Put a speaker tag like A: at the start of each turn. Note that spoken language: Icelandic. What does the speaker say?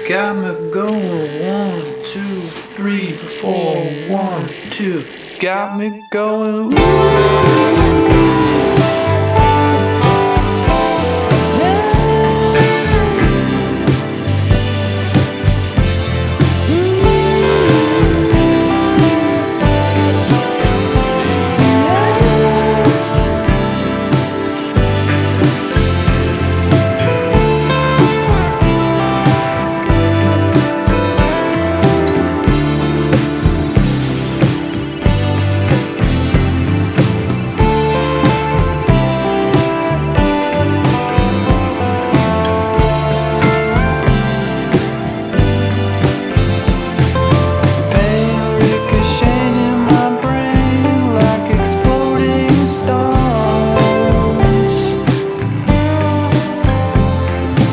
A: got me going 1, 2, 3, 4, 1, 2, got me going. Ooh.